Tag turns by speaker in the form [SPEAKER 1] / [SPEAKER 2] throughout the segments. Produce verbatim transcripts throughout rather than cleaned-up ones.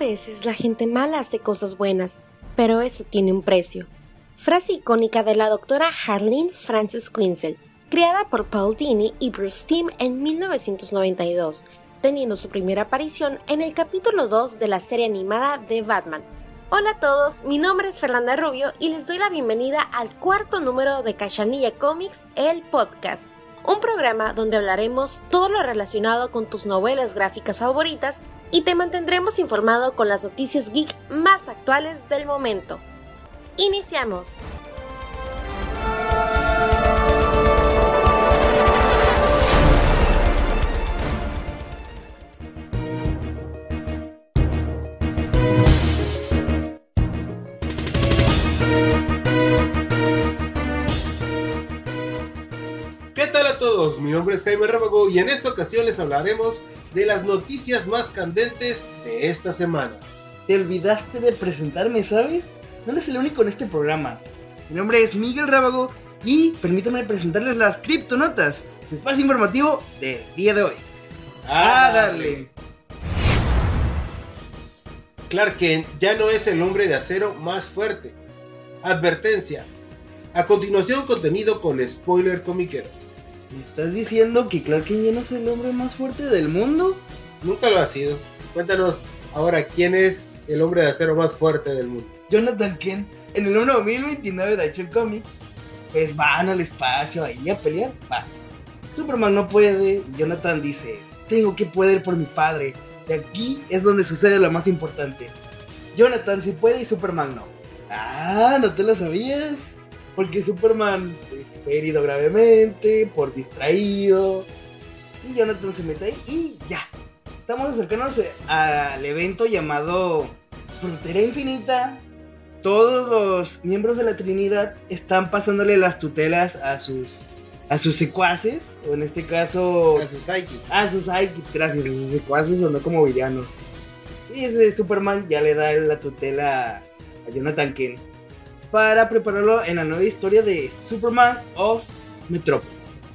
[SPEAKER 1] veces la gente mala hace cosas buenas, pero eso tiene un precio. Frase icónica de la doctora Harleen Frances Quinzel, creada por Paul Dini y Bruce Timm en mil novecientos noventa y dos, teniendo su primera aparición en el capítulo dos de la serie animada de Batman. Hola a todos, mi nombre es Fernanda Rubio y les doy la bienvenida al cuarto número de Cachanilla Comics, el podcast. Un programa donde hablaremos todo lo relacionado con tus novelas gráficas favoritas y te mantendremos informado con las noticias geek más actuales del momento. ¡Iniciamos!
[SPEAKER 2] ¿Qué tal a todos? Mi nombre es Jaime Rábago y en esta ocasión les hablaremos de las noticias más candentes de esta semana.
[SPEAKER 3] Te olvidaste de presentarme, ¿sabes? No eres el único en este programa. Mi nombre es Miguel Rábago y permítanme presentarles las Criptonotas, su espacio informativo del día de hoy. ¡A darle!
[SPEAKER 2] Clark Kent ya no es el hombre de acero más fuerte. Advertencia. A continuación, contenido con spoiler comiquero.
[SPEAKER 3] ¿Me estás diciendo que Clark Kent ya no es el hombre más fuerte del mundo?
[SPEAKER 2] Nunca lo ha sido. Cuéntanos ahora quién es el hombre de acero más fuerte del mundo.
[SPEAKER 3] Jonathan Kent, en el número mil veintinueve de Action Comics, pues van al espacio ahí a pelear. Va. Superman no puede y Jonathan dice, tengo que poder por mi padre. Y aquí es donde sucede lo más importante. Jonathan sí puede y Superman no. Ah, ¿no te lo sabías? Porque Superman pues, fue herido gravemente, por distraído. Y Jonathan se mete ahí y ya. Estamos acercándonos al evento llamado Frontera Infinita. Todos los miembros de la Trinidad están pasándole las tutelas a sus a sus secuaces. O en este caso...
[SPEAKER 2] A sus sidekicks.
[SPEAKER 3] A sus sidekicks, gracias. A sus secuaces o no como villanos. Y ese Superman ya le da la tutela a Jonathan Kent para prepararlo en la nueva historia de Superman of Metropolis.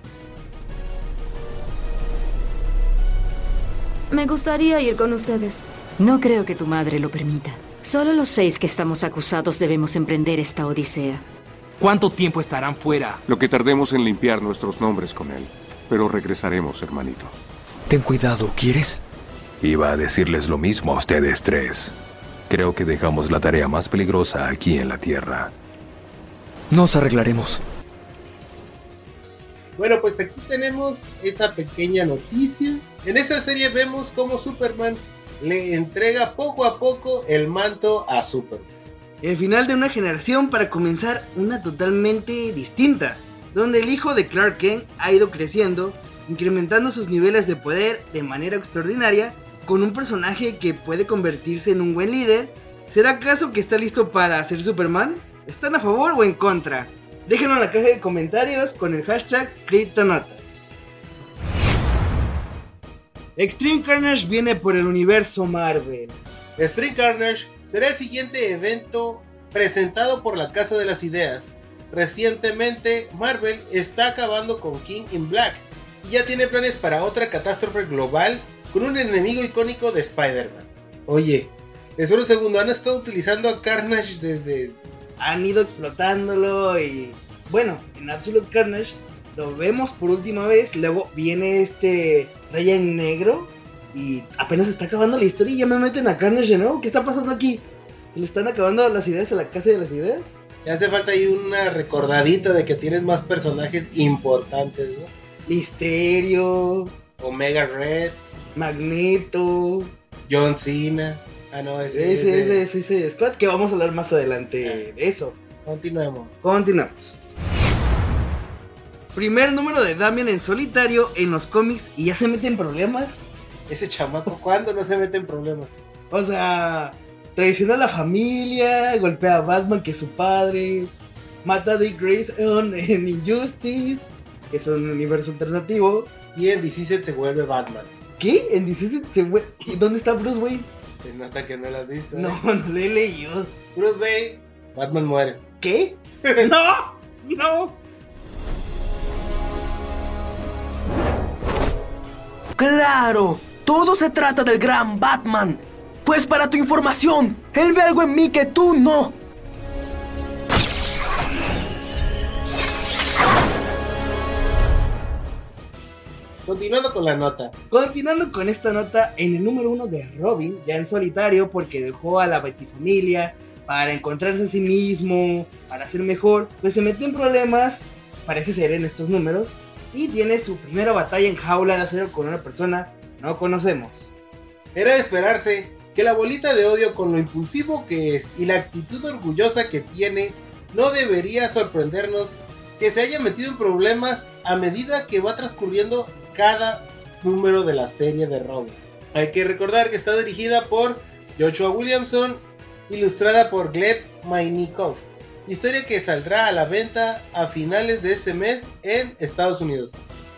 [SPEAKER 4] Me gustaría ir con ustedes.
[SPEAKER 5] No creo que tu madre lo permita. Solo los seis que estamos acusados debemos emprender esta odisea.
[SPEAKER 6] ¿Cuánto tiempo estarán fuera?
[SPEAKER 7] Lo que tardemos en limpiar nuestros nombres con él. Pero regresaremos, hermanito.
[SPEAKER 8] Ten cuidado, ¿quieres?
[SPEAKER 9] Iba a decirles lo mismo a ustedes tres. Creo que dejamos la tarea más peligrosa aquí en la Tierra.
[SPEAKER 8] Nos arreglaremos.
[SPEAKER 2] Bueno, pues aquí tenemos esa pequeña noticia. En esta serie vemos cómo Superman le entrega poco a poco el manto a Superman.
[SPEAKER 3] El final de una generación para comenzar una totalmente distinta, donde el hijo de Clark Kent ha ido creciendo, incrementando sus niveles de poder de manera extraordinaria, con un personaje que puede convertirse en un buen líder. ¿Será acaso que está listo para ser Superman? ¿Están a favor o en contra? Déjenlo en la caja de comentarios con el hashtag Criptonotas. Extreme Carnage viene por el universo Marvel.
[SPEAKER 2] Extreme Carnage será el siguiente evento presentado por la Casa de las Ideas. Recientemente, Marvel está acabando con King in Black y ya tiene planes para otra catástrofe global con un enemigo icónico de Spider-Man. Oye, espera un segundo, han estado utilizando a Carnage desde...
[SPEAKER 3] Han ido explotándolo y... Bueno, en Absolute Carnage lo vemos por última vez, luego viene este Ryan Negro y apenas está acabando la historia y ya me meten a Carnage de nuevo. ¿Qué está pasando aquí? ¿Se le están acabando las ideas a la Casa de las Ideas?
[SPEAKER 2] Ya hace falta ahí una recordadita de que tienes más personajes importantes, ¿no?
[SPEAKER 3] Misterio,
[SPEAKER 2] Omega Red,
[SPEAKER 3] Magneto,
[SPEAKER 2] John Cena. Ah, no, ese
[SPEAKER 3] es ese, ese, ese Squad, que vamos a hablar más adelante de eso.
[SPEAKER 2] Continuemos.
[SPEAKER 3] Continuamos. Primer número de Damian en solitario en los cómics y ya se mete en problemas.
[SPEAKER 2] Ese chamaco, ¿cuándo no se mete en problemas?
[SPEAKER 3] O sea, traiciona a la familia, golpea a Batman, que es su padre, mata a Dick Grayson en Injustice, que es un universo alternativo.
[SPEAKER 2] Y en D C se vuelve Batman.
[SPEAKER 3] ¿Qué? ¿En D C se vuelve? ¿Y dónde está Bruce Wayne?
[SPEAKER 2] Se nota que no lo has visto. ¿eh?
[SPEAKER 3] No, no lo he leído.
[SPEAKER 2] Bruce Wayne, Batman muere.
[SPEAKER 3] ¿Qué? ¡No! ¡No!
[SPEAKER 6] ¡Claro! Todo se trata del gran Batman.
[SPEAKER 8] Pues para tu información, él ve algo en mí que tú no.
[SPEAKER 2] Continuando con la nota.
[SPEAKER 3] Continuando con esta nota, en el número uno de Robin, ya en solitario, porque dejó a la Batifamilia para encontrarse a sí mismo, para ser mejor, pues se metió en problemas, parece ser en estos números, y tiene su primera batalla en jaula de acero con una persona que no conocemos.
[SPEAKER 2] Era de esperarse que la bolita de odio, con lo impulsivo que es y la actitud orgullosa que tiene, no debería sorprendernos que se haya metido en problemas a medida que va transcurriendo cada número de la serie de Robin. Hay que recordar que está dirigida por Joshua Williamson, ilustrada por Gleb Meinikov, historia que saldrá a la venta a finales de este mes en Estados Unidos.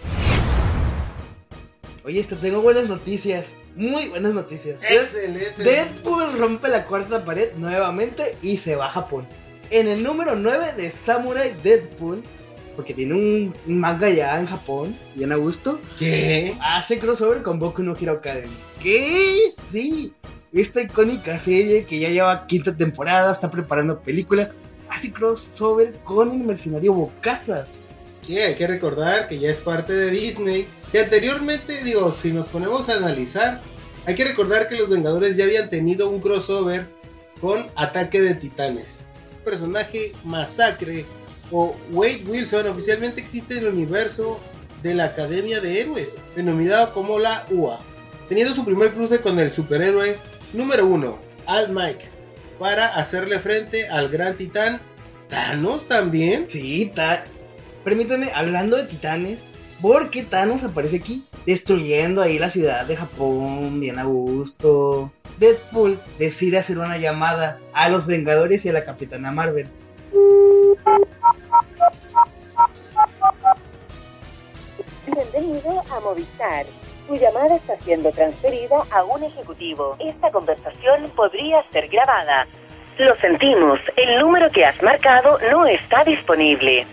[SPEAKER 3] Oye, esto tengo buenas noticias, muy buenas noticias.
[SPEAKER 2] Excelente.
[SPEAKER 3] Deadpool rompe la cuarta pared nuevamente y se va a Japón. En el número nueve de Samurai Deadpool, porque tiene un, un manga ya en Japón, bien a gusto.
[SPEAKER 2] ¿Qué?
[SPEAKER 3] Hace crossover con Boku no Hero Academy. ¿Qué? Sí, esta icónica serie que ya lleva quinta temporada, está preparando película, hace crossover con el mercenario Bokazas.
[SPEAKER 2] Que hay que recordar que ya es parte de Disney, que anteriormente, digo, si nos ponemos a analizar, hay que recordar que los Vengadores ya habían tenido un crossover con Ataque de Titanes. Un personaje Masacre o Wade Wilson oficialmente existe en el universo de la Academia de Héroes, denominado como la U A, teniendo su primer cruce con el superhéroe número uno, All Might, para hacerle frente al gran titán Thanos también.
[SPEAKER 3] Sí, ta... permítame, hablando de titanes, porque Thanos aparece aquí, destruyendo ahí la ciudad de Japón, bien a gusto. Deadpool decide hacer una llamada a los Vengadores y a la Capitana Marvel.
[SPEAKER 10] Bienvenido a Movistar. Tu llamada está siendo transferida a un ejecutivo. Esta conversación podría ser grabada. Lo sentimos, el número que has marcado no está disponible.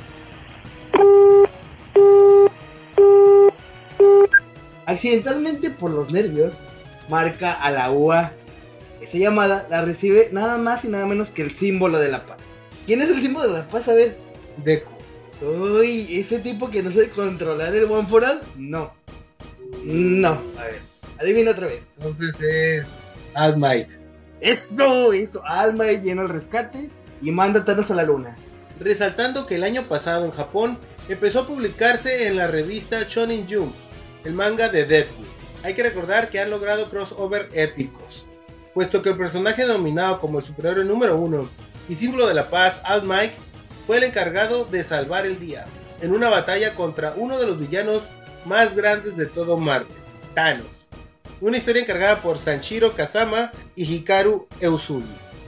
[SPEAKER 3] Accidentalmente, por los nervios, marca a la U A. Esa llamada la recibe nada más y nada menos que el símbolo de la paz. ¿Quién es el símbolo de la paz? A ver.
[SPEAKER 2] Deku.
[SPEAKER 3] Uy, ese tipo que no sabe controlar el One for All. No. No. A ver, adivina otra vez.
[SPEAKER 2] Entonces es All Might.
[SPEAKER 3] Eso, eso. All Might llena el rescate y manda a Thanos a la luna.
[SPEAKER 2] Resaltando que el año pasado en Japón empezó a publicarse en la revista Shonen Jump el manga de Deadpool. Hay que recordar que han logrado crossover épicos, puesto que el personaje denominado como el superhéroe número uno y símbolo de la paz, All Might, fue el encargado de salvar el día en una batalla contra uno de los villanos más grandes de todo Marvel, Thanos. Una historia encargada por Sanshiro Kazama y Hikaru Eusuli.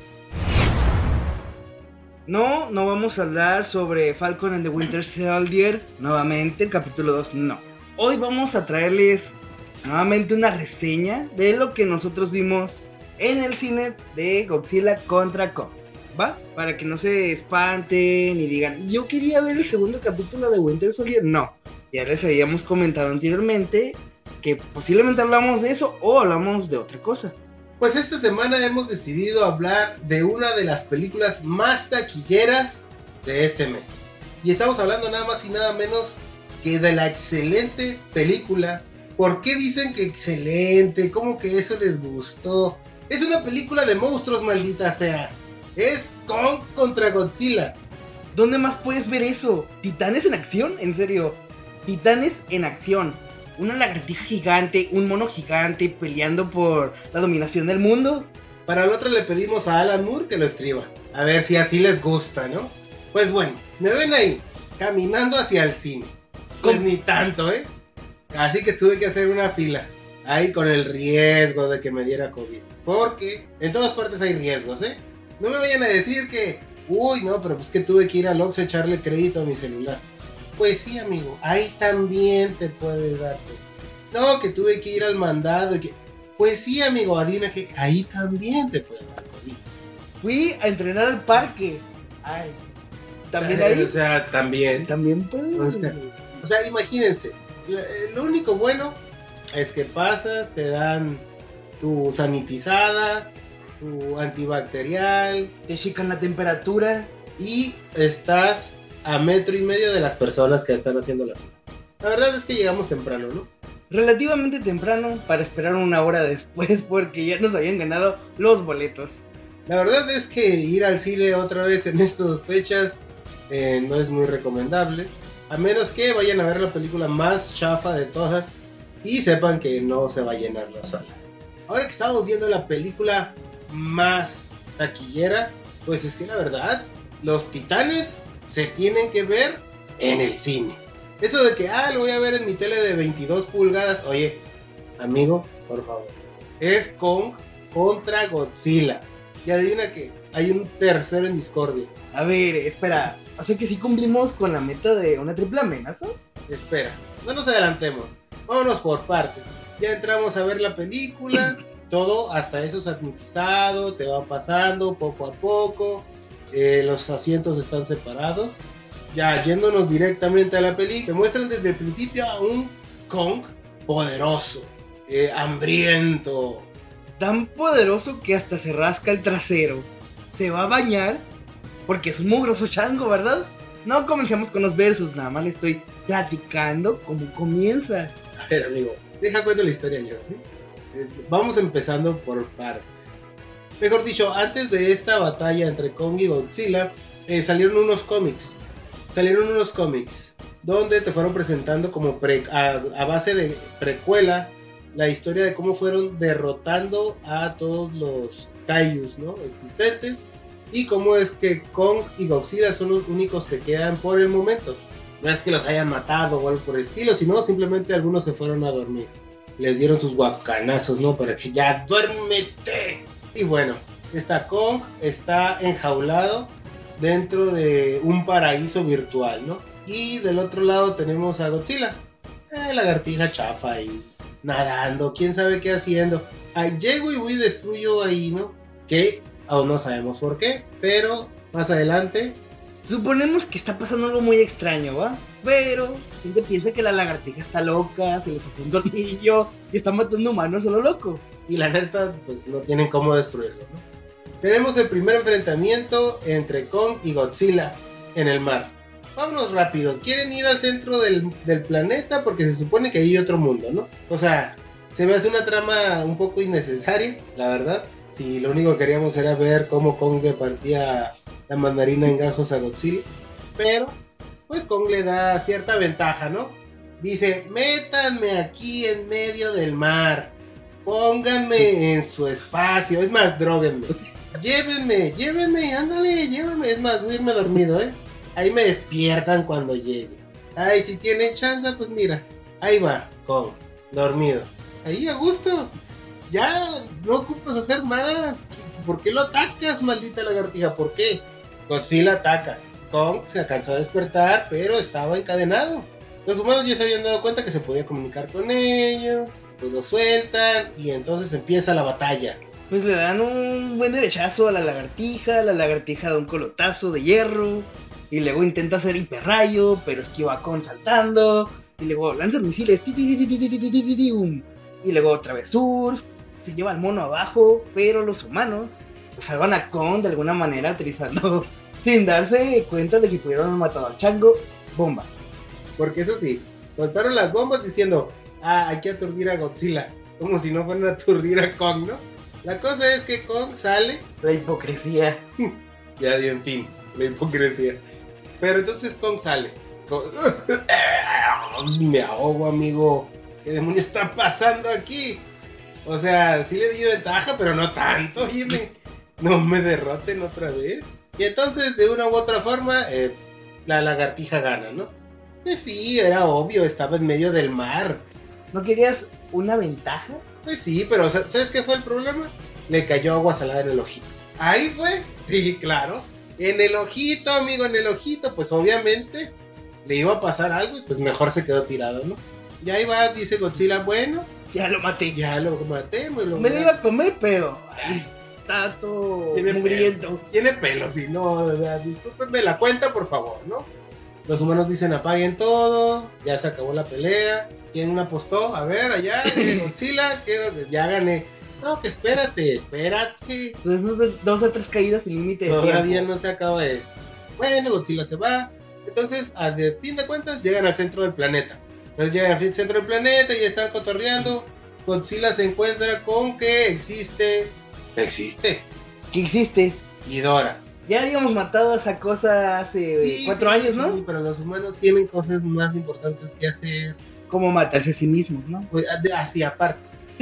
[SPEAKER 3] No, no vamos a hablar sobre Falcon and the Winter Soldier nuevamente, el capítulo dos, no. Hoy vamos a traerles nuevamente una reseña de lo que nosotros vimos en el cine de Godzilla contra Kong, ¿va? Para que no se espanten y digan, yo quería ver el segundo capítulo de Winter Soldier. No, ya les habíamos comentado anteriormente que posiblemente hablamos de eso o hablamos de otra cosa.
[SPEAKER 2] Pues esta semana hemos decidido hablar de una de las películas más taquilleras de este mes. Y estamos hablando nada más y nada menos que de la excelente película. ¿Por qué dicen que excelente? ¿Cómo que eso les gustó? Es una película de monstruos, maldita sea. Es Kong contra Godzilla.
[SPEAKER 3] ¿Dónde más puedes ver eso? ¿Titanes en acción? En serio, titanes en acción. Una lagartija gigante, un mono gigante peleando por la dominación del mundo.
[SPEAKER 2] Para el otro le pedimos a Alan Moore que lo escriba. A ver si así les gusta, ¿no? Pues bueno, me ven ahí, caminando hacia el cine. Pues ni tanto, ¿eh? Así que tuve que hacer una fila. Ahí con el riesgo de que me diera COVID. Porque en todas partes hay riesgos, ¿eh? No me vayan a decir que... Uy, no, pero pues que tuve que ir al Oxxo a echarle crédito a mi celular. Pues sí, amigo, ahí también te puede dar. No, que tuve que ir al mandado y que... Pues sí, amigo, adivina que ahí también te puede dar COVID.
[SPEAKER 3] Fui a entrenar al parque. Ay, también ahí.
[SPEAKER 2] O sea, también.
[SPEAKER 3] También puede.
[SPEAKER 2] O sea, o sea, imagínense. Lo único bueno es que pasas, te dan tu sanitizada, tu antibacterial,
[SPEAKER 3] te checan la temperatura
[SPEAKER 2] y estás a metro y medio de las personas que están haciendo la fila. La verdad es que llegamos temprano, ¿no?
[SPEAKER 3] Relativamente temprano para esperar una hora después porque ya nos habían ganado los boletos.
[SPEAKER 2] La verdad es que ir al cine otra vez en estas fechas eh, no es muy recomendable, a menos que vayan a ver la película más chafa de todas y sepan que no se va a llenar la sala. Ahora que estamos viendo la película más taquillera, pues es que la verdad, los Titanes se tienen que ver en el cine. Eso de que, ah, lo voy a ver en mi tele de veintidós pulgadas, oye, amigo, por favor, es Kong contra Godzilla. Y adivina que hay un tercero en discordia.
[SPEAKER 3] A ver, espera, o sea que sí cumplimos con la meta de una triple amenaza.
[SPEAKER 2] Espera, no nos adelantemos, vámonos por partes. Ya entramos a ver la película, todo hasta eso sanitizado, te va pasando poco a poco, eh, los asientos están separados. Ya yéndonos directamente a la película, te muestran desde el principio a un Kong poderoso, eh, hambriento.
[SPEAKER 3] Tan poderoso que hasta se rasca el trasero. Se va a bañar porque es un mugroso chango, ¿verdad? No comencemos con los versos, nada más le estoy platicando cómo comienza.
[SPEAKER 2] A ver, amigo, deja cuento la historia yo, ¿sí? Eh, vamos empezando por partes. Mejor dicho, antes de esta batalla entre Kong y Godzilla, eh, salieron unos cómics. Salieron unos cómics donde te fueron presentando como pre, a, a base de precuela la historia de cómo fueron derrotando a todos los kaijus, ¿no?, existentes, y cómo es que Kong y Godzilla son los únicos que quedan por el momento. No es que los hayan matado o algo por el estilo, sino simplemente algunos se fueron a dormir. Les dieron sus guacanazos, ¿no?, para que ya duérmete. Y bueno, está Kong, está enjaulado dentro de un paraíso virtual, ¿no? Y del otro lado tenemos a Godzilla, eh, lagartija chafa ahí, nadando, quién sabe qué haciendo. Ahí llego y voy y destruyo ahí, ¿no? Que aún no sabemos por qué, pero más adelante
[SPEAKER 3] suponemos que está pasando algo muy extraño, ¿va? Pero gente piensa que la lagartija está loca, se le sacó un tornillo y está matando humanos a lo loco.
[SPEAKER 2] Y la neta, pues no tienen cómo destruirlo, ¿no? Tenemos el primer enfrentamiento entre Kong y Godzilla en el mar. Vámonos rápido, quieren ir al centro del, del planeta porque se supone que hay otro mundo, ¿no? O sea, se me hace una trama un poco innecesaria, la verdad. Si lo único que queríamos era ver cómo Kong le partía la mandarina en gajos a Godzilla. Pero, pues Kong le da cierta ventaja, ¿no? Dice, métanme aquí en medio del mar. Pónganme en su espacio. Es más, dróguenme. Llévenme, llévenme, ándale, llévenme. Es más, voy a irme dormido, ¿eh? Ahí me despiertan cuando llegue. Ay, si tienen chance, pues mira. Ahí va, Kong, dormido. Ahí a gusto. Ya, no ocupas hacer más. ¿Por qué lo atacas, maldita lagartija? ¿Por qué? Godzilla ataca. Kong se alcanzó a despertar, pero estaba encadenado. Los humanos ya se habían dado cuenta que se podía comunicar con ellos. Pues lo sueltan y entonces empieza la batalla.
[SPEAKER 3] Pues le dan un buen derechazo a la lagartija. La lagartija da un colotazo de hierro. Y luego intenta hacer hiperrayo, pero esquiva a Kong saltando. Y luego lanzan misiles. Y luego otra vez surf. Se lleva al mono abajo, pero los humanos salvan a Kong de alguna manera utilizando, sin darse cuenta de que pudieron haber matado al chango, bombas.
[SPEAKER 2] Porque eso sí, soltaron las bombas diciendo, ah, hay que aturdir a Godzilla, como si no fueran a aturdir a Kong, ¿no? La cosa es que Kong sale.
[SPEAKER 3] La hipocresía.
[SPEAKER 2] Ya, en fin, la hipocresía. Pero entonces Kong sale. Kong... Me ahogo, amigo. ¿Qué demonios está pasando aquí? O sea, sí le di ventaja, pero no tanto, oye, me, no me derroten otra vez. Y entonces, de una u otra forma, eh, la lagartija gana, ¿no? Pues sí, era obvio, estaba en medio del mar.
[SPEAKER 3] ¿No querías una ventaja?
[SPEAKER 2] Pues sí, pero ¿sabes qué fue el problema? Le cayó agua salada en el ojito. ¿Ahí fue? Sí, claro. En el ojito, amigo, en el ojito, pues obviamente le iba a pasar algo y pues mejor se quedó tirado, ¿no? Y ahí va, dice Godzilla, bueno...
[SPEAKER 3] Ya lo maté.
[SPEAKER 2] Ya lo maté. Me lo,
[SPEAKER 3] me lo iba a comer, pero ahí está todo
[SPEAKER 2] tiene
[SPEAKER 3] mugriento.
[SPEAKER 2] Pelo, tiene pelo, si no, o sea, discúlpenme la cuenta, por favor, ¿no? Los humanos dicen apaguen todo, ya se acabó la pelea. ¿Quién apostó? A ver, allá, Godzilla, que ya gané. No, que espérate, espérate.
[SPEAKER 3] Son dos o tres caídas sin límite de
[SPEAKER 2] Todavía
[SPEAKER 3] tiempo.
[SPEAKER 2] no se acaba esto. Bueno, Godzilla se va. Entonces, a de fin de cuentas, llegan al centro del planeta. Entonces llegan al centro del planeta y están cotorreando. Godzilla se encuentra con que existe... Existe.
[SPEAKER 3] ¿Qué existe?
[SPEAKER 2] Ghidorah.
[SPEAKER 3] Ya habíamos matado a esa cosa hace
[SPEAKER 2] Sí,
[SPEAKER 3] cuatro
[SPEAKER 2] sí,
[SPEAKER 3] años, ¿no?
[SPEAKER 2] Sí, pero los humanos tienen cosas más importantes que hacer.
[SPEAKER 3] Como matarse a sí mismos, ¿no?
[SPEAKER 2] Pues de- así aparte.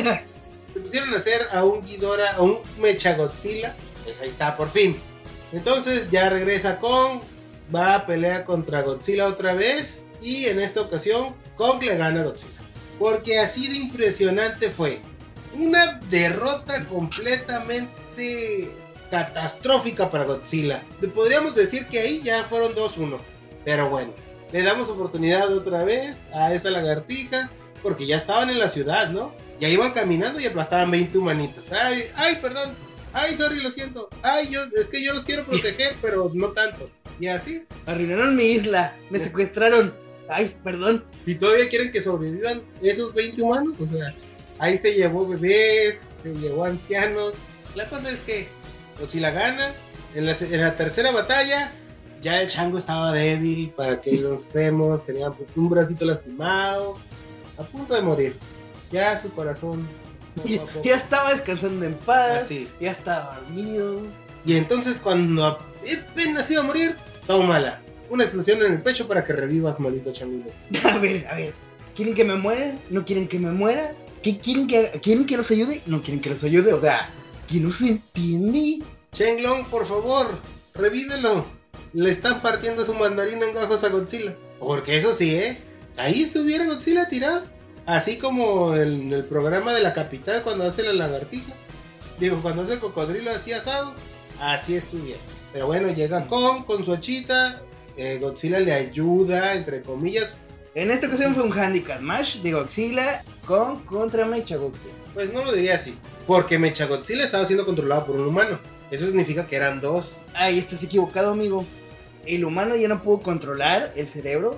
[SPEAKER 2] Se pusieron a hacer a un Ghidorah, a un Mechagodzilla. Pues ahí está, por fin. Entonces ya regresa Kong. Va a pelear contra Godzilla otra vez. Y en esta ocasión Kong le gana a Godzilla. Porque así de impresionante fue. Una derrota completamente catastrófica para Godzilla. Podríamos decir que ahí ya fueron dos uno. Pero bueno, le damos oportunidad otra vez a esa lagartija. Porque ya estaban en la ciudad, ¿no? Ya iban caminando y aplastaban veinte humanitos. Ay, ay, perdón. Ay, sorry, lo siento. Ay, yo, es que yo los quiero proteger, pero no tanto. Y así.
[SPEAKER 3] Arruinaron mi isla, me secuestraron. Ay, perdón.
[SPEAKER 2] Y todavía quieren que sobrevivan esos veinte humanos. O sea, ahí se llevó bebés, se llevó ancianos. La cosa es que Godzilla gana. En la, en la tercera batalla, ya el chango estaba débil, para que lo hacemos. Tenía un bracito lastimado, a punto de morir. Ya su corazón poco
[SPEAKER 3] Ya,
[SPEAKER 2] a poco.
[SPEAKER 3] ya estaba descansando en paz,
[SPEAKER 2] Así.
[SPEAKER 3] ya estaba dormido.
[SPEAKER 2] Y entonces cuando apenas iba a morir, tómala. Una explosión en el pecho para que revivas, maldito changuito.
[SPEAKER 3] A ver, a ver. ¿Quieren que me muera? ¿No quieren que me muera? ¿Qué quieren que haga? ¿Quieren que los ayude? ¿No quieren que los ayude? O sea, ¿que no se entiende?
[SPEAKER 2] Shenlong, por favor, revívelo. Le están partiendo su mandarina en gajos a Godzilla. Porque eso sí, ¿eh? Ahí estuviera Godzilla tirado. Así como en el programa de la capital cuando hace la lagartija. Digo, cuando hace el cocodrilo así asado. Así estuviera. Pero bueno, llega Kong con su hachita. Eh, Godzilla le ayuda, entre comillas.
[SPEAKER 3] En esta ocasión fue un handicap match de Godzilla con contra Mechagodzilla.
[SPEAKER 2] Pues no lo diría así. Porque Mechagodzilla estaba siendo controlado por un humano. Eso significa que eran dos.
[SPEAKER 3] Ay, estás equivocado, amigo. El humano ya no pudo controlar el cerebro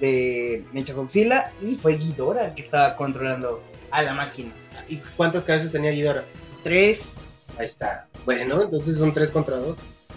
[SPEAKER 3] de Mechagodzilla y fue Ghidorah el que estaba controlando a la máquina.
[SPEAKER 2] ¿Y cuántas cabezas tenía Ghidorah?
[SPEAKER 3] Tres.
[SPEAKER 2] Ahí está. Bueno, entonces son tres contra dos.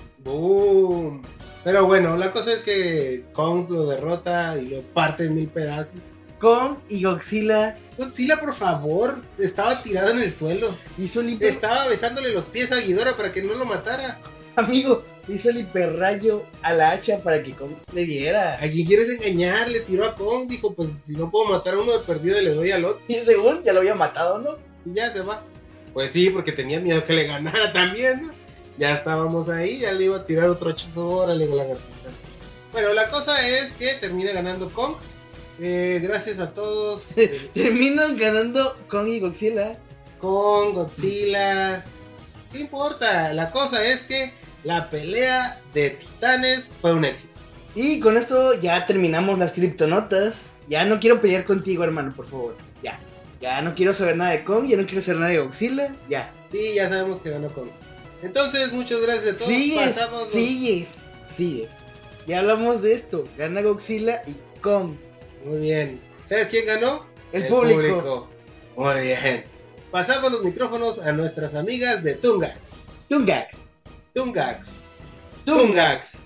[SPEAKER 2] ¡Boom! Pero bueno, la cosa es que Kong lo derrota y lo parte en mil pedazos.
[SPEAKER 3] Kong y Godzilla.
[SPEAKER 2] Godzilla, por favor, estaba tirado en el suelo.
[SPEAKER 3] Hizo el hiper...
[SPEAKER 2] Estaba besándole los pies a Ghidorah para que no lo matara.
[SPEAKER 3] Amigo, hizo el hiperrayo a la hacha para que Kong le diera.
[SPEAKER 2] ¿A quién quieres engañar? Le tiró a Kong. Dijo, pues si no puedo matar a uno de perdido, le doy al otro.
[SPEAKER 3] Y según ya lo había matado, ¿no?
[SPEAKER 2] Y ya se va. Pues sí, porque tenía miedo que le ganara también, ¿no? Ya estábamos ahí, ya le iba a tirar otro chico, órale, la gatita. Bueno, la cosa es que termina ganando Kong. Eh, gracias a todos. Eh,
[SPEAKER 3] Terminan ganando Kong y Godzilla.
[SPEAKER 2] Kong, Godzilla. ¿Qué importa? La cosa es que la pelea de titanes fue un éxito.
[SPEAKER 3] Y con esto ya terminamos las criptonotas. Ya no quiero pelear contigo, hermano, por favor. Ya. Ya no quiero saber nada de Kong, ya no quiero saber nada de Godzilla. Ya.
[SPEAKER 2] Sí, ya sabemos que ganó Kong. Entonces, muchas gracias a todos.
[SPEAKER 3] Sigues,
[SPEAKER 2] Pasamos los-
[SPEAKER 3] sigues, sigues. Ya hablamos de esto. Gana Godzilla y Kong.
[SPEAKER 2] Muy bien. ¿Sabes quién ganó?
[SPEAKER 3] El público.
[SPEAKER 2] Muy bien. Pasamos los micrófonos a nuestras amigas de Tungax.
[SPEAKER 3] Tungax.
[SPEAKER 2] Tungax. Tungax.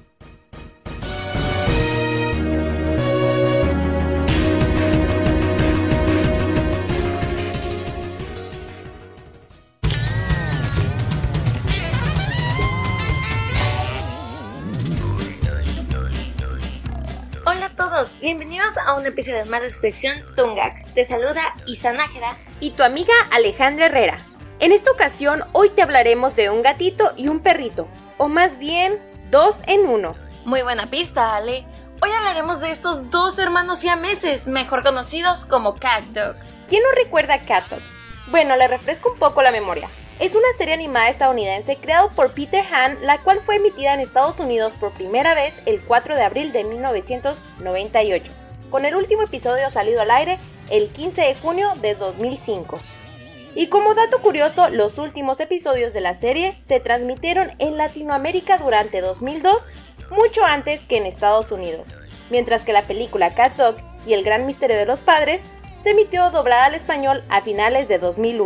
[SPEAKER 1] Hola a todos, bienvenidos a un episodio más de su sección Tungax. Te saluda Isa Nájera
[SPEAKER 11] y tu amiga Alejandra Herrera. En esta ocasión, hoy te hablaremos de un gatito y un perrito, o más bien, dos en uno.
[SPEAKER 1] Muy buena pista, Ale. Hoy hablaremos de estos dos hermanos siameses, mejor conocidos como Cat Dog.
[SPEAKER 11] ¿Quién no recuerda a Cat Dog? Bueno, le refresco un poco la memoria. Es una serie animada estadounidense creada por Peter Han, la cual fue emitida en Estados Unidos por primera vez el cuatro de abril de mil novecientos noventa y ocho, con el último episodio salido al aire el quince de junio de dos mil cinco. Y como dato curioso, los últimos episodios de la serie se transmitieron en Latinoamérica durante dos mil dos, mucho antes que en Estados Unidos, mientras que la película Cat Dog y el gran misterio de los padres se emitió doblada al español a finales de dos mil uno.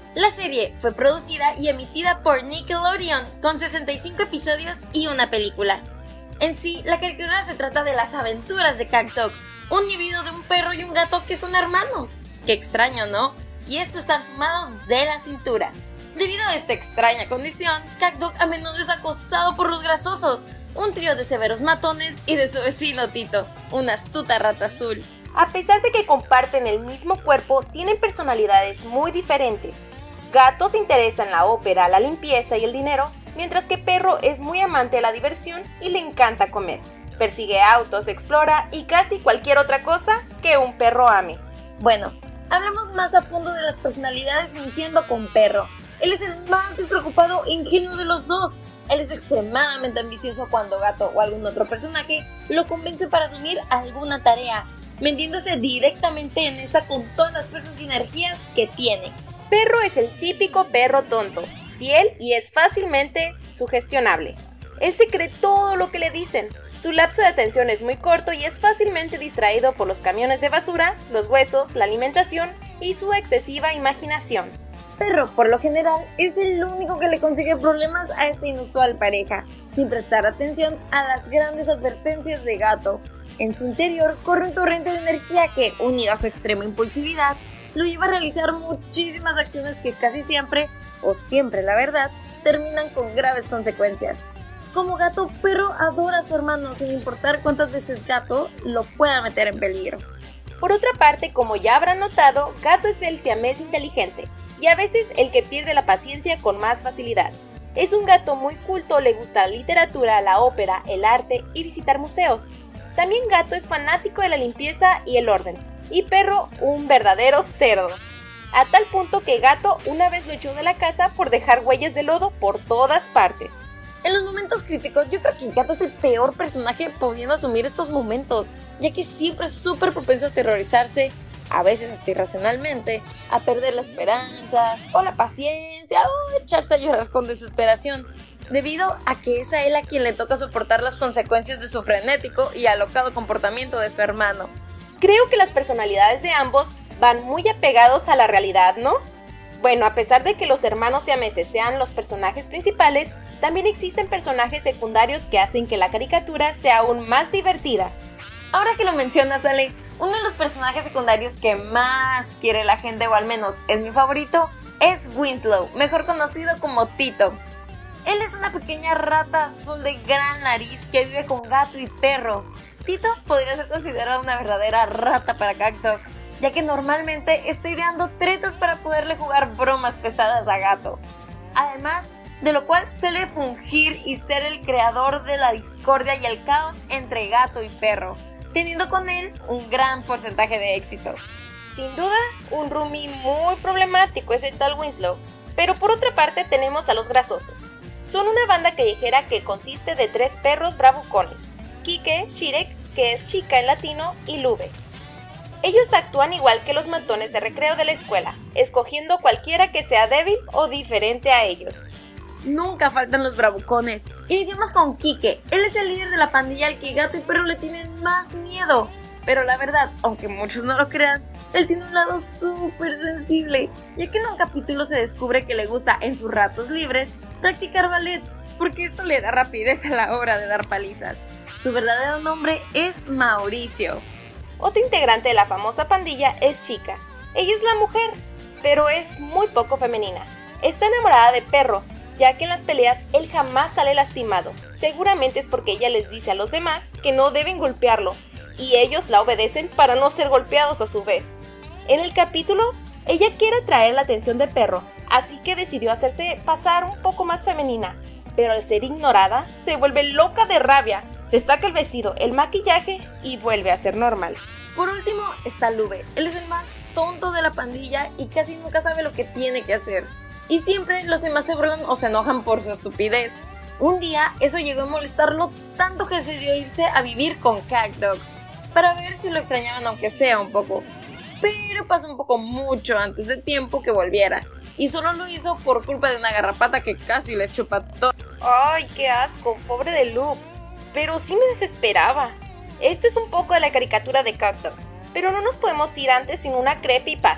[SPEAKER 1] La serie fue producida y emitida por Nickelodeon, con sesenta y cinco episodios y una película. En sí, la caricatura se trata de las aventuras de CatDog, un híbrido de un perro y un gato que son hermanos. Qué extraño, ¿no? Y estos están sumados de la cintura. Debido a esta extraña condición, CatDog a menudo es acosado por los grasosos, un trío de severos matones y de su vecino Tito, una astuta rata azul.
[SPEAKER 11] A pesar de que comparten el mismo cuerpo, tienen personalidades muy diferentes. Gato se interesa en la ópera, la limpieza y el dinero, mientras que Perro es muy amante de la diversión y le encanta comer. Persigue autos, explora y casi cualquier otra cosa que un perro ame.
[SPEAKER 1] Bueno, hablamos más a fondo de las personalidades iniciando con Perro. Él es el más despreocupado e ingenuo de los dos. Él es extremadamente ambicioso cuando Gato o algún otro personaje lo convence para asumir alguna tarea, metiéndose directamente en esta con todas las fuerzas y energías que tiene.
[SPEAKER 11] Perro es el típico perro tonto, fiel y es fácilmente sugestionable. Él se cree todo lo que le dicen. Su lapso de atención es muy corto y es fácilmente distraído por los camiones de basura, los huesos, la alimentación y su excesiva imaginación.
[SPEAKER 1] Perro, por lo general, es el único que le consigue problemas a esta inusual pareja, sin prestar atención a las grandes advertencias de Gato. En su interior corre un torrente de energía que, unido a su extrema impulsividad, lo lleva a realizar muchísimas acciones que casi siempre, o siempre la verdad, terminan con graves consecuencias. Como Gato, Perro adora a su hermano sin importar cuántas veces Gato lo pueda meter en peligro.
[SPEAKER 11] Por otra parte, como ya habrán notado, Gato es el siamés inteligente y a veces el que pierde la paciencia con más facilidad. Es un gato muy culto, le gusta la literatura, la ópera, el arte y visitar museos. También Gato es fanático de la limpieza y el orden, y Perro un verdadero cerdo. A tal punto que Gato una vez lo echó de la casa por dejar huellas de lodo por todas partes.
[SPEAKER 1] En los momentos críticos, yo creo que Gato es el peor personaje pudiendo asumir estos momentos, ya que siempre es súper propenso a aterrorizarse, a veces hasta irracionalmente, a perder las esperanzas, o la paciencia, o echarse a llorar con desesperación, debido a que es a él a quien le toca soportar las consecuencias de su frenético y alocado comportamiento de su hermano.
[SPEAKER 11] Creo que las personalidades de ambos van muy apegados a la realidad, ¿no? Bueno, a pesar de que los hermanos siameses sean los personajes principales, también existen personajes secundarios que hacen que la caricatura sea aún más divertida.
[SPEAKER 1] Ahora que lo mencionas, Ale, uno de los personajes secundarios que más quiere la gente, o al menos es mi favorito, es Winslow, mejor conocido como Tito. Él es una pequeña rata azul de gran nariz que vive con Gato y Perro. Tito podría ser considerado una verdadera rata para CatDog, ya que normalmente está ideando tretas para poderle jugar bromas pesadas a Gato. Además, de lo cual suele fungir y ser el creador de la discordia y el caos entre Gato y Perro, teniendo con él un gran porcentaje de éxito.
[SPEAKER 11] Sin duda, un roomie muy problemático es el tal Winslow, pero por otra parte tenemos a los grasosos. Son una banda callejera que consiste de tres perros bravucones, Kike, Shirek, que es chica en latino, y Lube. Ellos actúan igual que los matones de recreo de la escuela, escogiendo cualquiera que sea débil o diferente a ellos.
[SPEAKER 1] Nunca faltan los bravucones. Iniciamos con Kike. Él es el líder de la pandilla al que Gato y Perro le tienen más miedo. Pero la verdad, aunque muchos no lo crean, él tiene un lado súper sensible, ya que en un capítulo se descubre que le gusta, en sus ratos libres, practicar ballet, porque esto le da rapidez a la hora de dar palizas. Su verdadero nombre es Mauricio.
[SPEAKER 11] Otra integrante de la famosa pandilla es Chica. Ella es la mujer, pero es muy poco femenina. Está enamorada de Perro, ya que en las peleas él jamás sale lastimado. Seguramente es porque ella les dice a los demás que no deben golpearlo, y ellos la obedecen para no ser golpeados a su vez. En el capítulo, ella quiere atraer la atención de Perro, así que decidió hacerse pasar un poco más femenina, pero al ser ignorada, se vuelve loca de rabia. Se saca el vestido, el maquillaje y vuelve a ser normal.
[SPEAKER 1] Por último está Lube. Él es el más tonto de la pandilla y casi nunca sabe lo que tiene que hacer. Y siempre los demás se burlan o se enojan por su estupidez. Un día eso llegó a molestarlo tanto que decidió irse a vivir con CatDog, para ver si lo extrañaban aunque sea un poco. Pero pasó un poco mucho antes de tiempo que volviera, y solo lo hizo por culpa de una garrapata que casi le chupa todo.
[SPEAKER 11] ¡Ay, qué asco! Pobre de Luke. Pero sí me desesperaba. Esto es un poco de la caricatura de CatDog, pero no nos podemos ir antes sin una creepypasta.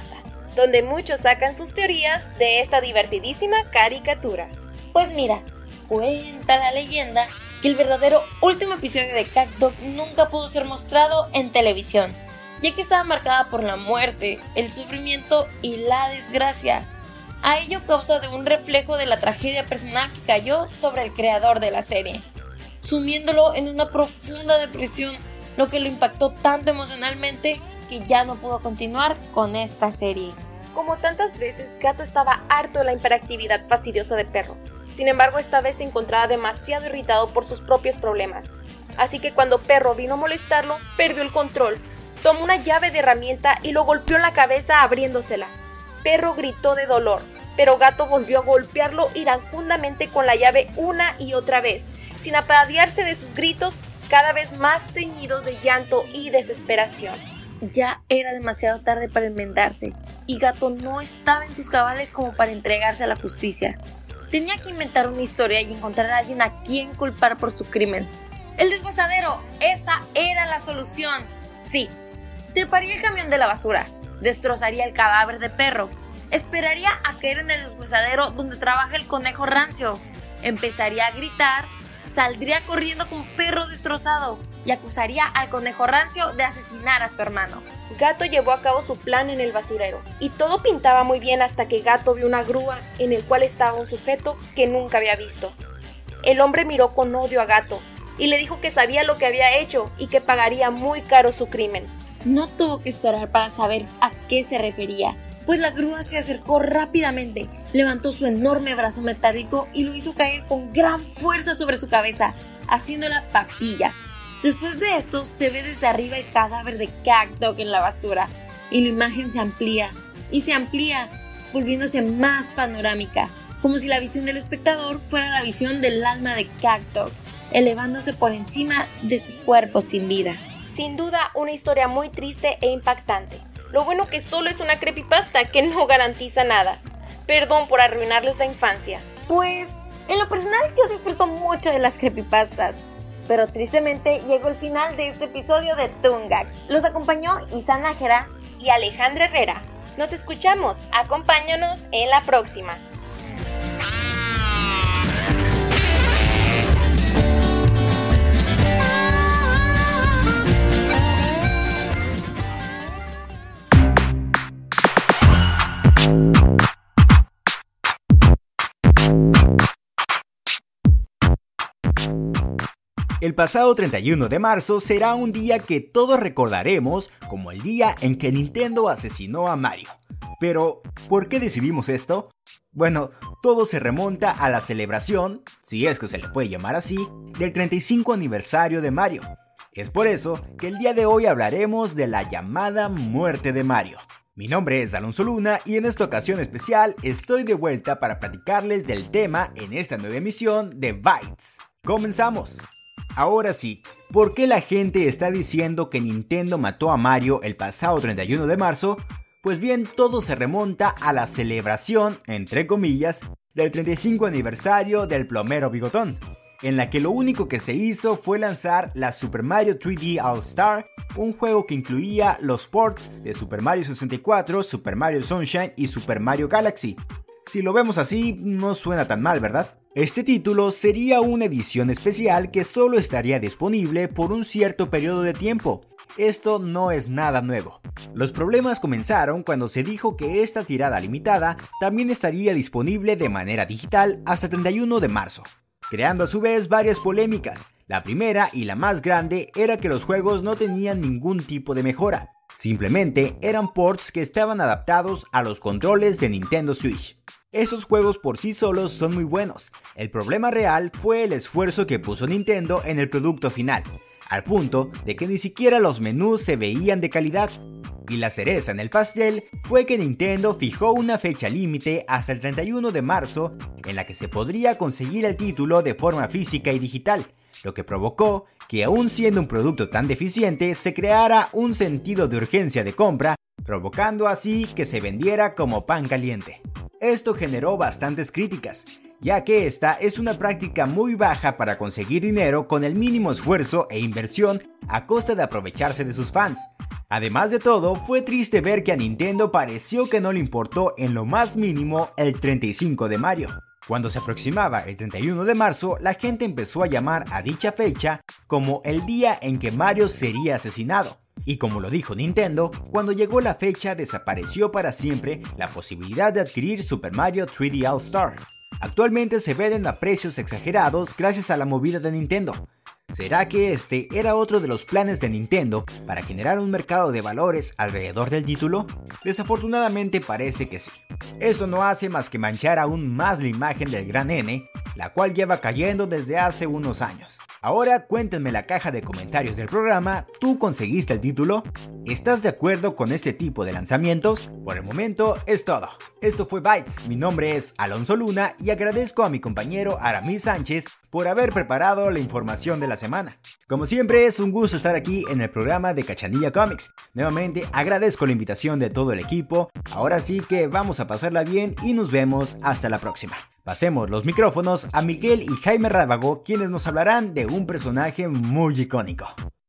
[SPEAKER 11] donde muchos sacan sus teorías de esta divertidísima caricatura.
[SPEAKER 12] Pues mira, cuenta la leyenda que el verdadero último episodio de Cat Dog nunca pudo ser mostrado en televisión, ya que estaba marcada por la muerte, el sufrimiento y la desgracia. A ello causa de un reflejo de la tragedia personal que cayó sobre el creador de la serie, sumiéndolo en una profunda depresión, lo que lo impactó tanto emocionalmente que ya no pudo continuar con esta serie.
[SPEAKER 11] Como tantas veces, Gato estaba harto de la hiperactividad fastidiosa de Perro. Sin embargo, esta vez se encontraba demasiado irritado por sus propios problemas. Así que cuando Perro vino a molestarlo, perdió el control. Tomó una llave de herramienta y lo golpeó en la cabeza abriéndosela. Perro gritó de dolor, pero Gato volvió a golpearlo iracundamente con la llave una y otra vez, sin apadearse de sus gritos, cada vez más teñidos de llanto y desesperación.
[SPEAKER 12] Ya era demasiado tarde para enmendarse, y Gato no estaba en sus cabales como para entregarse a la justicia. Tenía que inventar una historia y encontrar a alguien a quien culpar por su crimen. ¡El deshuesadero! ¡Esa era la solución! Sí, treparía el camión de la basura, destrozaría el cadáver de Perro, esperaría a caer en el deshuesadero donde trabaja el conejo rancio, empezaría a gritar, saldría corriendo con Perro destrozado y acusaría al conejo rancio de asesinar a su hermano.
[SPEAKER 11] Gato llevó a cabo su plan en el basurero, y todo pintaba muy bien hasta que Gato vio una grúa en el cual estaba un sujeto que nunca había visto. El hombre miró con odio a Gato y le dijo que sabía lo que había hecho y que pagaría muy caro su crimen.
[SPEAKER 12] No tuvo que esperar para saber a qué se refería, pues la grúa se acercó rápidamente, levantó su enorme brazo metálico y lo hizo caer con gran fuerza sobre su cabeza, haciéndola papilla. Después de esto, se ve desde arriba el cadáver de Cat Dog en la basura, y la imagen se amplía, y se amplía, volviéndose más panorámica, como si la visión del espectador fuera la visión del alma de Cat Dog, elevándose por encima de su cuerpo sin vida.
[SPEAKER 11] Sin duda, una historia muy triste e impactante. Lo bueno que solo es una creepypasta que no garantiza nada. Perdón por arruinarles la infancia.
[SPEAKER 12] Pues, en lo personal yo disfruto mucho de las creepypastas. Pero tristemente llegó el final de este episodio de Toon Gags. Los acompañó Isan Nájera
[SPEAKER 11] y Alejandra Herrera. Nos escuchamos. Acompáñanos en la próxima.
[SPEAKER 13] El pasado treinta y uno de marzo será un día que todos recordaremos como el día en que Nintendo asesinó a Mario. Pero, ¿por qué decidimos esto? Bueno, todo se remonta a la celebración, si es que se le puede llamar así, del treinta y cinco aniversario de Mario. Es por eso que el día de hoy hablaremos de la llamada muerte de Mario. Mi nombre es Alonso Luna y en esta ocasión especial estoy de vuelta para platicarles del tema en esta nueva emisión de Bytes. ¡Comenzamos! Ahora sí, ¿por qué la gente está diciendo que Nintendo mató a Mario el pasado treinta y uno de marzo? Pues bien, todo se remonta a la celebración, entre comillas, del treinta y cinco aniversario del plomero bigotón, en la que lo único que se hizo fue lanzar la Super Mario tres D All Star, un juego que incluía los ports de Super Mario sesenta y cuatro, Super Mario Sunshine y Super Mario Galaxy. Si lo vemos así, no suena tan mal, ¿verdad? Este título sería una edición especial que solo estaría disponible por un cierto periodo de tiempo. Esto no es nada nuevo. Los problemas comenzaron cuando se dijo que esta tirada limitada también estaría disponible de manera digital hasta el treinta y uno de marzo, creando a su vez varias polémicas. La primera y la más grande era que los juegos no tenían ningún tipo de mejora. Simplemente eran ports que estaban adaptados a los controles de Nintendo Switch. Esos juegos por sí solos son muy buenos. El problema real fue el esfuerzo que puso Nintendo en el producto final, al punto de que ni siquiera los menús se veían de calidad. Y la cereza en el pastel fue que Nintendo fijó una fecha límite hasta el treinta y uno de marzo en la que se podría conseguir el título de forma física y digital, lo que provocó que aún siendo un producto tan deficiente se creara un sentido de urgencia de compra, provocando así que se vendiera como pan caliente. Esto generó bastantes críticas, ya que esta es una práctica muy baja para conseguir dinero con el mínimo esfuerzo e inversión a costa de aprovecharse de sus fans. Además de todo, fue triste ver que a Nintendo pareció que no le importó en lo más mínimo el treinta y cinco de Mario. Cuando se aproximaba el treinta y uno de marzo, la gente empezó a llamar a dicha fecha como el día en que Mario sería asesinado. Y como lo dijo Nintendo, cuando llegó la fecha desapareció para siempre la posibilidad de adquirir Super Mario tres D All-Star. Actualmente se venden a precios exagerados gracias a la movida de Nintendo. ¿Será que este era otro de los planes de Nintendo para generar un mercado de valores alrededor del título? Desafortunadamente parece que sí. Esto no hace más que manchar aún más la imagen del gran N, la cual lleva cayendo desde hace unos años. Ahora cuéntenme en la caja de comentarios del programa, ¿tú conseguiste el título? ¿Estás de acuerdo con este tipo de lanzamientos? Por el momento es todo. Esto fue Bytes, mi nombre es Alonso Luna y agradezco a mi compañero Aramis Sánchez por haber preparado la información de la semana. Como siempre es un gusto estar aquí en el programa de Cachanilla Comics. Nuevamente agradezco la invitación de todo el equipo, ahora sí que vamos a pasarla bien y nos vemos hasta la próxima. Pasemos los micrófonos a Miguel y Jaime Rábago, quienes nos hablarán de un personaje muy icónico.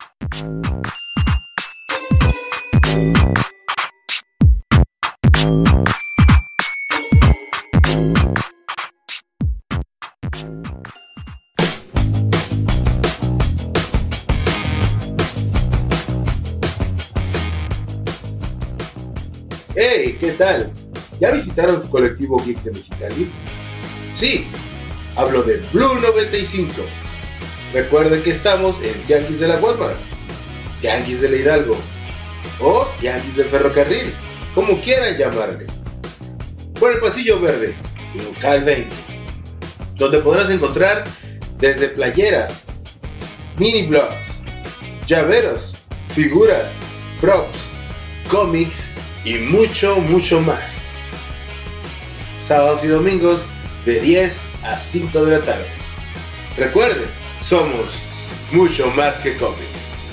[SPEAKER 2] Hey, ¿qué tal? ¿Ya visitaron su colectivo Geek de Mexicali? Sí, hablo de Blue noventa y cinco. Recuerden que estamos en Yankees de la Walmart, Yankees de la Hidalgo o Yankees del Ferrocarril, como quieran llamarle. Por el Pasillo Verde, local veinte, donde podrás encontrar desde playeras, mini blogs, llaveros, figuras, props, cómics y mucho, mucho más. Sábados y domingos de diez a cinco de la tarde. Recuerden, somos mucho más que cómics.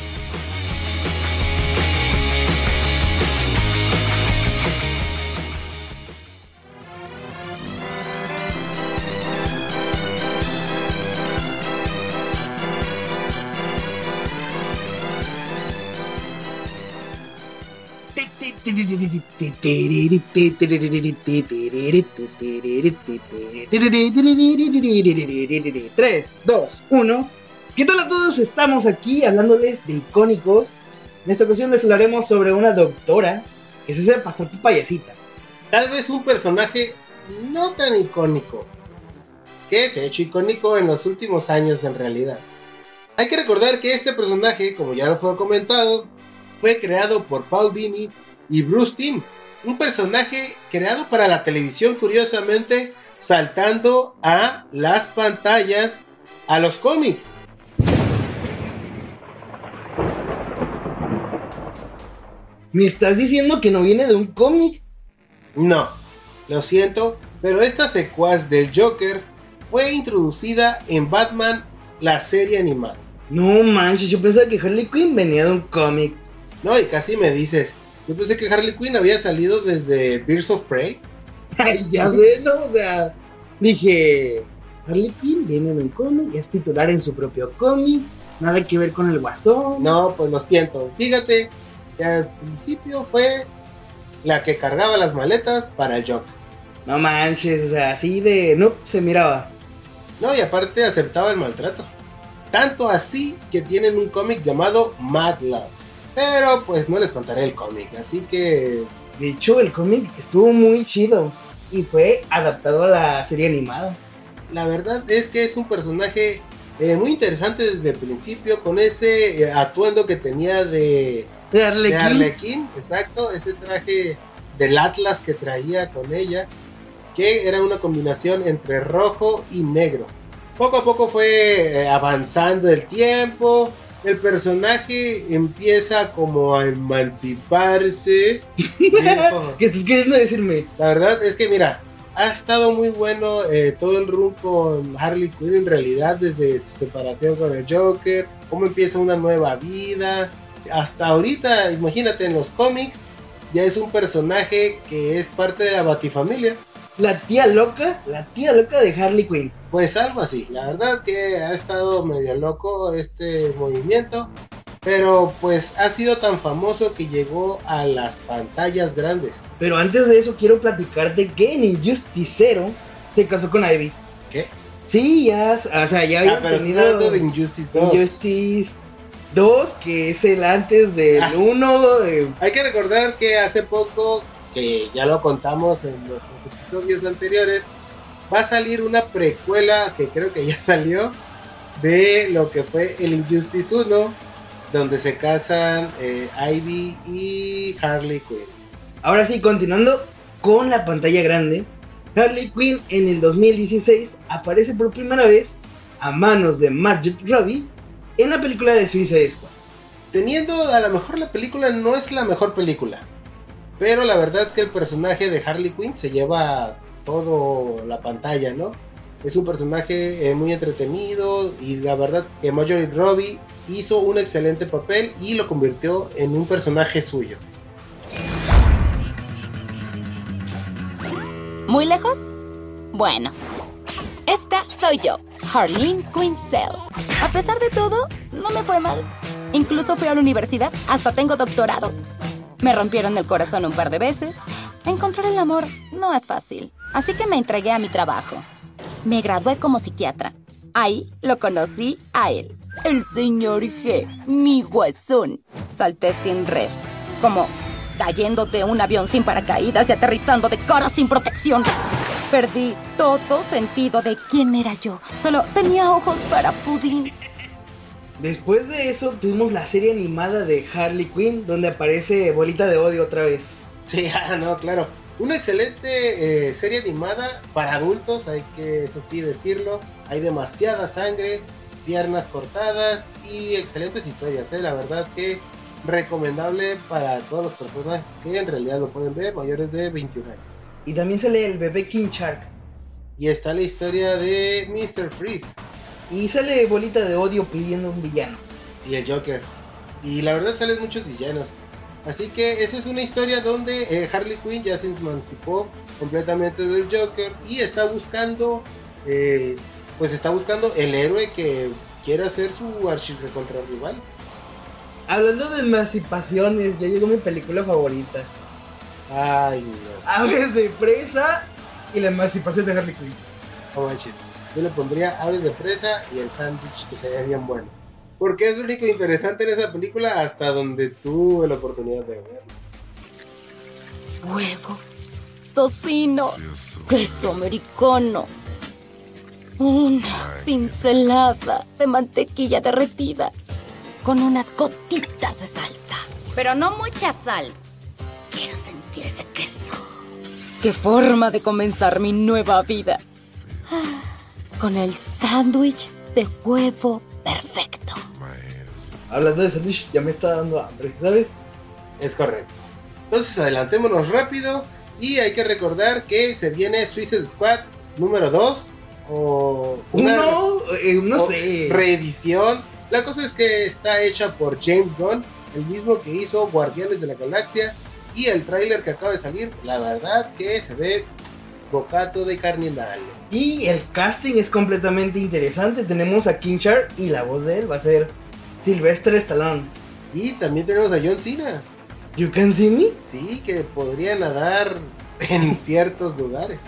[SPEAKER 3] tres, dos, uno. ¿Qué tal a todos? Estamos aquí hablándoles de icónicos. En esta ocasión les hablaremos sobre una doctora que se hace pasar por payasita.
[SPEAKER 2] Tal vez un personaje no tan icónico, que se ha hecho icónico en los últimos años en realidad. Hay que recordar que este personaje, como ya lo fue comentado, fue creado por Paul Dini y Bruce Timm, un personaje creado para la televisión, curiosamente saltando a las pantallas, a los cómics.
[SPEAKER 3] ¿Me estás diciendo que no viene de un cómic?
[SPEAKER 2] No, lo siento, pero esta secuaz del Joker fue introducida en Batman, la serie animada.
[SPEAKER 3] No manches, yo pensaba que Harley Quinn venía de un cómic.
[SPEAKER 2] No, y casi me dices. Yo pensé que Harley Quinn había salido desde Birds of Prey.
[SPEAKER 3] Ay, ya sé, ¿no? O sea, dije, Harley Quinn viene de un cómic, es titular en su propio cómic, nada que ver con el Guasón.
[SPEAKER 2] No, pues lo siento. Fíjate que al principio fue la que cargaba las maletas para el Joker.
[SPEAKER 3] No manches, o sea, así de... no, se miraba.
[SPEAKER 2] No, y aparte aceptaba el maltrato. Tanto así que tienen un cómic llamado Mad Love. Pero pues no les contaré el cómic, así que...
[SPEAKER 3] De hecho, el cómic estuvo muy chido y fue adaptado a la serie animada.
[SPEAKER 2] La verdad es que es un personaje eh, muy interesante desde el principio, con ese eh, atuendo que tenía de...
[SPEAKER 3] De Arlequín.
[SPEAKER 2] De Arlequín, exacto, ese traje del Atlas que traía con ella, que era una combinación entre rojo y negro. Poco a poco fue eh, avanzando el tiempo. El personaje empieza como a emanciparse.
[SPEAKER 3] ¿Qué estás queriendo decirme?
[SPEAKER 2] La verdad es que mira, ha estado muy bueno eh, todo el run con Harley Quinn en realidad, desde su separación con el Joker, cómo empieza una nueva vida. Hasta ahorita, imagínate, en los cómics ya es un personaje que es parte de la Batifamilia.
[SPEAKER 3] La tía loca, la tía loca de Harley Quinn.
[SPEAKER 2] Pues algo así, la verdad que ha estado medio loco este movimiento, pero pues ha sido tan famoso que llegó a las pantallas grandes.
[SPEAKER 3] Pero antes de eso quiero platicarte que en Injustice cero se casó con Ivy.
[SPEAKER 2] ¿Qué?
[SPEAKER 3] Sí, ya, o sea, ya había
[SPEAKER 2] ah, pero
[SPEAKER 3] tenido
[SPEAKER 2] hablando de Injustice dos.
[SPEAKER 3] Injustice dos, que es el antes del
[SPEAKER 2] ah,
[SPEAKER 3] uno. Eh.
[SPEAKER 2] Hay que recordar que hace poco, que ya lo contamos en nuestros episodios anteriores, va a salir una precuela que creo que ya salió de lo que fue el Injustice uno, donde se casan eh, Ivy y Harley Quinn.
[SPEAKER 3] Ahora sí, continuando con la pantalla grande, Harley Quinn en el dos mil dieciséis aparece por primera vez a manos de Margot Robbie en la película de Suicide Squad.
[SPEAKER 2] Teniendo, a lo mejor la película no es la mejor película, pero la verdad que el personaje de Harley Quinn se lleva toda la pantalla, ¿no? Es un personaje eh, muy entretenido y la verdad que Margot Robbie hizo un excelente papel y lo convirtió en un personaje suyo.
[SPEAKER 14] ¿Muy lejos? Bueno, esta soy yo, Harleen Quinzel. A pesar de todo, no me fue mal. Incluso fui a la universidad, hasta tengo doctorado. Me rompieron el corazón un par de veces. Encontrar el amor no es fácil, así que me entregué a mi trabajo. Me gradué como psiquiatra. Ahí lo conocí a él, el señor G, mi guasón. Salté sin red, como cayendo de un avión sin paracaídas y aterrizando de cara sin protección. Perdí todo sentido de quién era yo. Solo tenía ojos para pudín.
[SPEAKER 3] Después de eso tuvimos la serie animada de Harley Quinn, donde aparece Bolita de Odio otra vez.
[SPEAKER 2] Sí, ah, no, claro. Una excelente eh, serie animada para adultos, hay que, eso sí, decirlo. Hay demasiada sangre, piernas cortadas y excelentes historias, ¿eh? La verdad que recomendable para todas las personas que en realidad lo pueden ver, mayores de veintiún años.
[SPEAKER 3] Y también sale el bebé King Shark.
[SPEAKER 2] Y está la historia de míster Freeze.
[SPEAKER 3] Y sale Bolita de Odio pidiendo un villano.
[SPEAKER 2] Y el Joker. Y la verdad salen muchos villanos. Así que esa es una historia donde eh, Harley Quinn ya se emancipó completamente del Joker y está buscando, eh, pues está buscando el héroe que quiera ser su archirrecontra rival.
[SPEAKER 3] Hablando de emancipaciones, ya llegó mi película favorita.
[SPEAKER 2] Ay, no.
[SPEAKER 3] Aves de presa y la emancipación de Harley Quinn.
[SPEAKER 2] No manches. Yo le pondría Aves de presa y el sándwich, que sería bien bueno. Porque es lo único interesante en esa película hasta donde tuve la oportunidad de verlo.
[SPEAKER 14] Huevo, tocino, queso americano, una pincelada de mantequilla derretida con unas gotitas de salsa. Pero no mucha sal. Quiero sentir ese queso. ¡Qué forma de comenzar mi nueva vida! Con el sándwich de huevo perfecto.
[SPEAKER 3] Hablando de sándwich, ya me está dando hambre, ¿sabes?
[SPEAKER 2] Es correcto. Entonces adelantémonos rápido y hay que recordar que se viene Suicide Squad número dos o una,
[SPEAKER 3] uno, eh, no
[SPEAKER 2] o
[SPEAKER 3] sé,
[SPEAKER 2] reedición. La cosa es que está hecha por James Gunn, el mismo que hizo Guardianes de la Galaxia, y el tráiler que acaba de salir, la verdad que se ve bocato de carnal.
[SPEAKER 3] Y el casting es completamente interesante. Tenemos a King Shark y la voz de él va a ser Sylvester Stallone.
[SPEAKER 2] Y también tenemos a John Cena.
[SPEAKER 3] You can see me?
[SPEAKER 2] Sí, que podría nadar en ciertos lugares.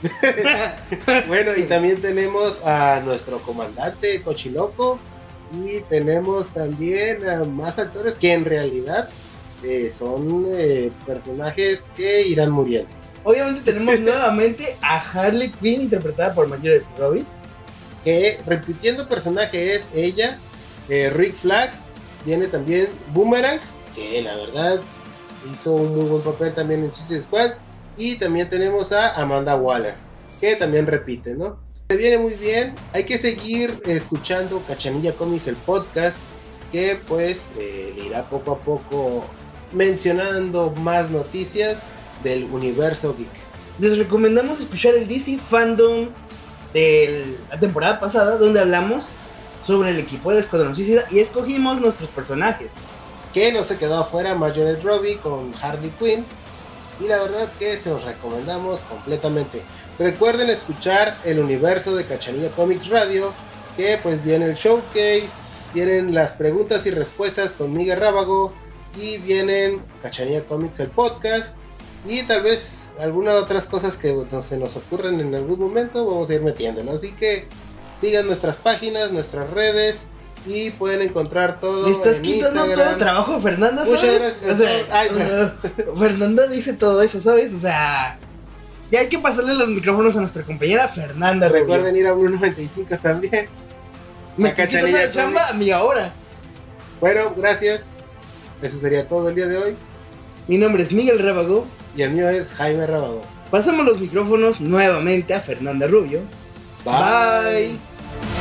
[SPEAKER 2] Bueno, y también tenemos a nuestro comandante Cochiloco. Y tenemos también a más actores que en realidad eh, son eh, personajes que irán muriendo.
[SPEAKER 3] Obviamente tenemos nuevamente a Harley Quinn, interpretada por Margot Robbie,
[SPEAKER 2] que repitiendo personaje es ella. eh, Rick Flag. Viene también Boomerang, que la verdad hizo un muy buen papel también en Suicide Squad. Y también tenemos a Amanda Waller, que también repite, ¿no? Se viene muy bien. Hay que seguir escuchando Cachanilla Comics, el podcast, que pues eh, le irá poco a poco mencionando más noticias del universo geek.
[SPEAKER 3] Les recomendamos escuchar el D C Fandom de la temporada pasada, donde hablamos sobre el equipo del Escuadrón Suicida y escogimos nuestros personajes.
[SPEAKER 2] Que no se quedó afuera Margot Robbie con Harley Quinn, y la verdad que se los recomendamos completamente. Recuerden escuchar el universo de Cachanilla Comics Radio, que pues viene el showcase, vienen las preguntas y respuestas con Miguel Rábago, y vienen Cachanilla Comics, el podcast, y tal vez algunas otras cosas que no se nos ocurren en algún momento, vamos a ir metiéndolo. Así que sigan nuestras páginas, nuestras redes, y pueden encontrar todo.
[SPEAKER 3] Me estás
[SPEAKER 2] en
[SPEAKER 3] quitando
[SPEAKER 2] Instagram.
[SPEAKER 3] todo el trabajo, Fernanda, ¿sabes?
[SPEAKER 2] Muchas gracias.
[SPEAKER 3] O sea,
[SPEAKER 2] a todos. Ay,
[SPEAKER 3] o sea, Fernanda dice todo eso, ¿sabes? O sea, ya hay que pasarle los micrófonos a nuestra compañera Fernanda.
[SPEAKER 2] Recuerden ir a Blue noventa y cinco también.
[SPEAKER 3] Me
[SPEAKER 2] A
[SPEAKER 3] estás quitando
[SPEAKER 2] Cachanilla
[SPEAKER 3] la chamba
[SPEAKER 2] Comics.
[SPEAKER 3] a mí ahora.
[SPEAKER 2] Bueno, gracias. Eso sería todo el día de hoy.
[SPEAKER 3] Mi nombre es Miguel Rábago.
[SPEAKER 2] Y el mío es Jaime Rábago.
[SPEAKER 3] Pasamos los micrófonos nuevamente a Fernanda Rubio. Bye. Bye.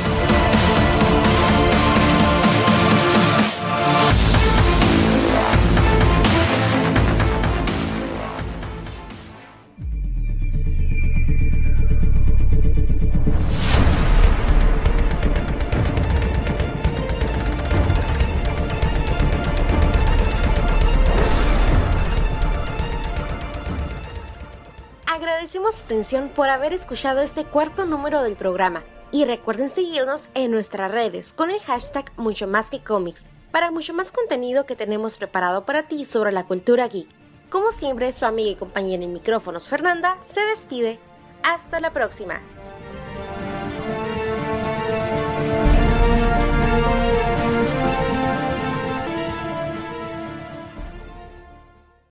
[SPEAKER 1] Agradecemos su atención por haber escuchado este cuarto número del programa y recuerden seguirnos en nuestras redes con el hashtag Mucho Más Que Comics para mucho más contenido que tenemos preparado para ti sobre la cultura geek. Como siempre, su amiga y compañera en micrófonos Fernanda se despide. Hasta la próxima.